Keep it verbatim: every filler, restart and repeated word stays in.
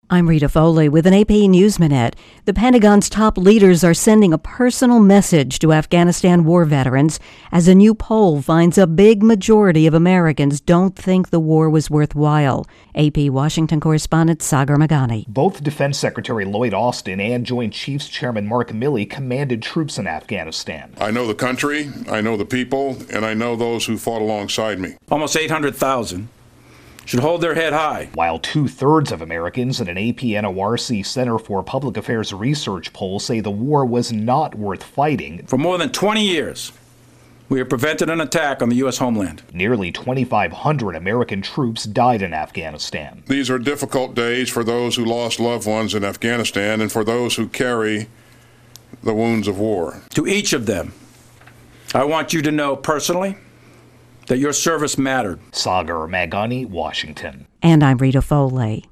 I'm Rita Foley with an A P News Minute. The Pentagon's top leaders are sending a personal message to Afghanistan war veterans as a new poll finds a big majority of Americans don't think the war was worthwhile. A P Washington correspondent Sagar Meghani. Both Defense Secretary Lloyd Austin and Joint Chiefs Chairman Mark Milley commanded troops in Afghanistan. I know the country, I know the people, and I know those who fought alongside me. Almost eight hundred thousand. Should hold their head high. While two-thirds of Americans in an A P N O R C Center for Public Affairs research poll say the war was not worth fighting. For more than twenty years, we have prevented an attack on the U S homeland. Nearly twenty-five hundred American troops died in Afghanistan. These are difficult days for those who lost loved ones in Afghanistan and for those who carry the wounds of war. To each of them, I want you to know personally that your service mattered. Sagar Meghani, Washington. And I'm Rita Foley.